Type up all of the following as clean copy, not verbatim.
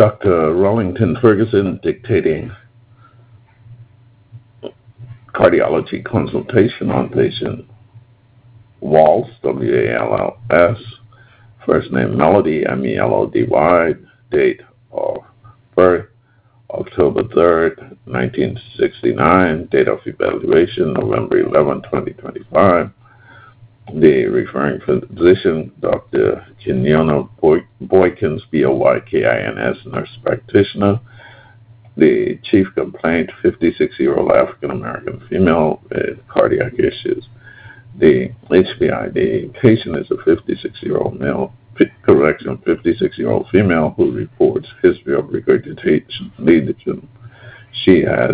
Dr. Rollington Ferguson dictating cardiology consultation on patient Walls, Walls, first name Melody, Melody, date of birth October 3rd, 1969, date of evaluation November 11, 2025. The referring physician, Dr. Kenyana Boykins, Boykins, nurse practitioner. The chief complaint, 56-year-old African-American female with cardiac issues. The HPI, the patient is a 56-year-old male, 56-year-old female who reports history of regurgitation lesion. She has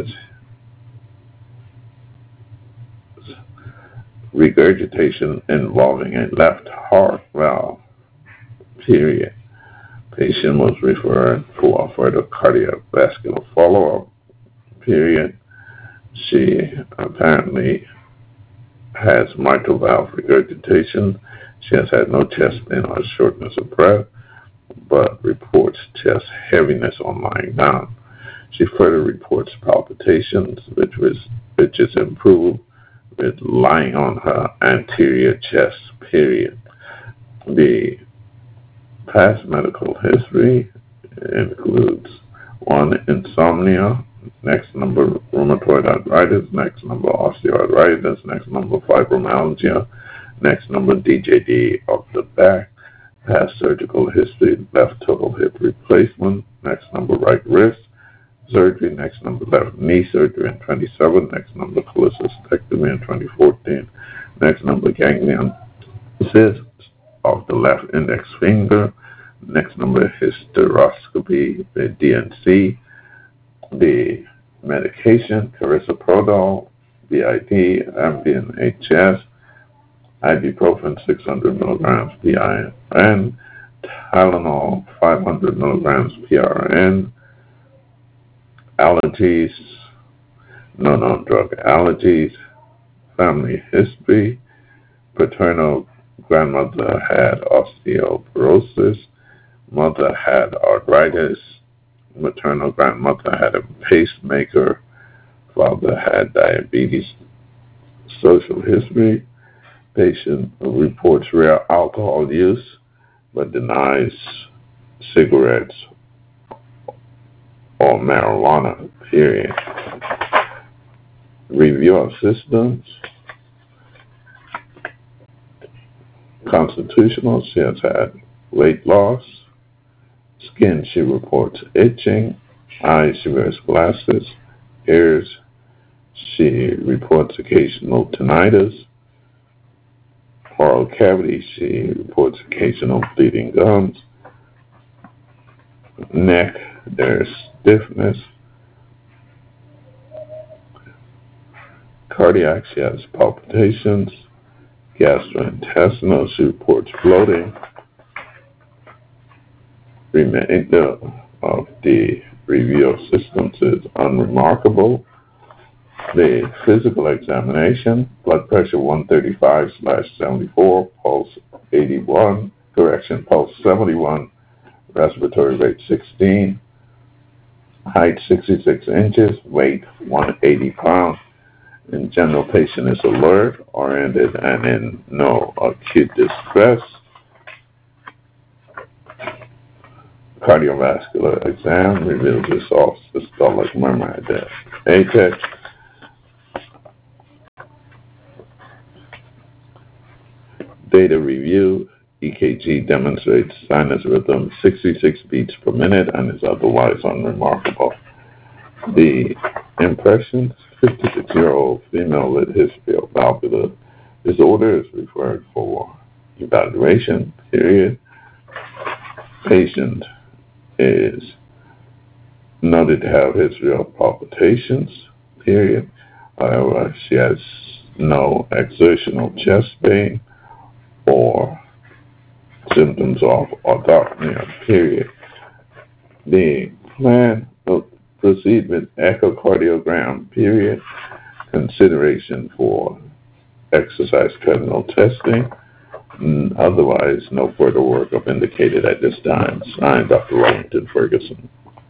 regurgitation involving a left heart valve, period. Patient was referred for further cardiovascular follow-up, period. She apparently has mitral valve regurgitation. She has had no chest pain or shortness of breath, but reports chest heaviness on lying down. She further reports palpitations, which is improved with lying on her anterior chest, period. The past medical history includes 1, insomnia, next number rheumatoid arthritis, next number osteoarthritis, next number fibromyalgia, next number DJD of the back, past surgical history, left total hip replacement, next number right wrist surgery, next number left knee surgery in 27, next number cholecystectomy in 2014, next number ganglion cyst of the left index finger, next number hysteroscopy, the DNC, the medication, carisoprodol, BID, Ambien HS, ibuprofen 600 milligrams PRN, Tylenol 500 milligrams PRN, allergies, no known drug allergies, family history, paternal grandmother had osteoporosis, mother had arthritis, maternal grandmother had a pacemaker, father had diabetes, social history, patient reports rare alcohol use but denies cigarettes or marijuana, period. Review of systems. Constitutional, she has had weight loss. Skin, she reports itching. Eyes, she wears glasses. Ears, she reports occasional tinnitus. Oral cavity, she reports occasional bleeding gums. Neck, there's stiffness. Cardiac, she has palpitations. Gastrointestinal, she reports bloating. Remainder of the review of systems is unremarkable. The physical examination, blood pressure 135/74, pulse 81, pulse 71, respiratory rate 16, height 66 inches, weight 180 pounds. In general, patient is alert, oriented, and in no acute distress. Cardiovascular exam reveals results systolic murmur apex. Data review. EKG demonstrates sinus rhythm 66 beats per minute and is otherwise unremarkable. The impressions, 56-year-old female with history of valvular disorder is referred for evaluation, period. Patient is noted to have history of palpitations, period. However, she has no exertional chest pain or symptoms of orthopnea, period. The plan will proceed with echocardiogram, period. Consideration for exercise treadmill testing. Otherwise, no further workup indicated at this time. Signed, Dr. Wellington Ferguson.